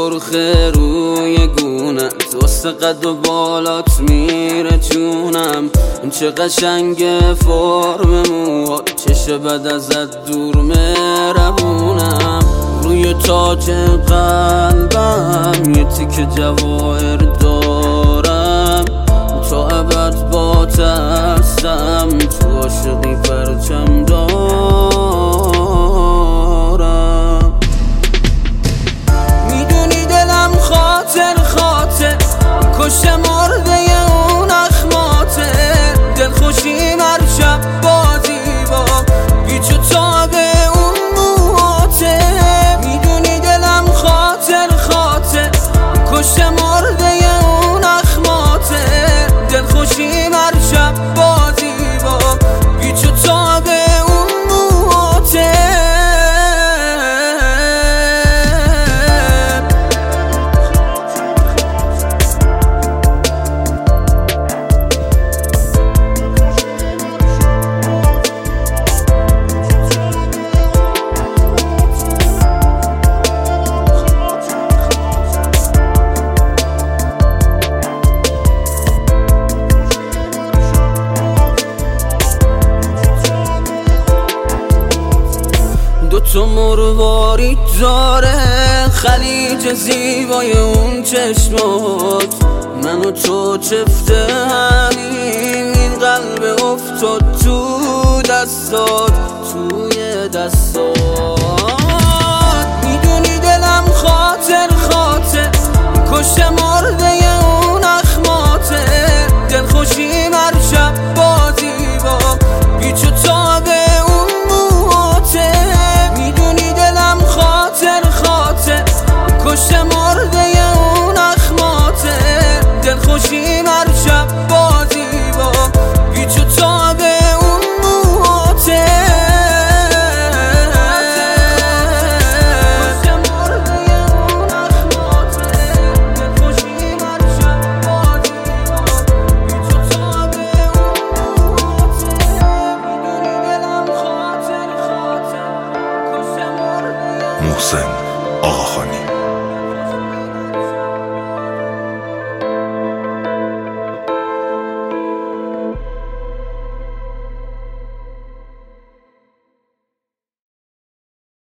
سرخه روی گونت واسه قد و بالات میره جونم. چه قشنگ فرم موهات، چش بد ازت دور مهربونم. روی تاج قلبم یه تیکه جواهر دارم، تا ابد بات هستم، تو عاشقی پرچم دارم. میدونی دلم خاطر کشته مرده اون اخماته. دلخوشیم هر شب بازی با پیچ و تاب اون موهاته. میدونی دلم خاطر کشته مرده اون اخماته. دلخوشیم هر شب بازی با پیچ و تاب اون موهاته. تو مروارید داره خلیج زیبای اون چشمات. من و تو چفته همین، این قلب افتاد تو دستات، توی دستات. میدونی دلم خاطر کشته مرده اون اخماته. دلخوشیم هر شب بازی با پیچ و تاب اون موهاته. کشته مرده اون اخماته. دلخوشیم هر شب بازی با پیچ و تاب اون موهاته. کشته مرده اون اخماته. دلخوشیم هر شب بازی با پیچ و تاب اون موهاته. میدونی دلم خاطر کشته مرده. محسن آقاخانی.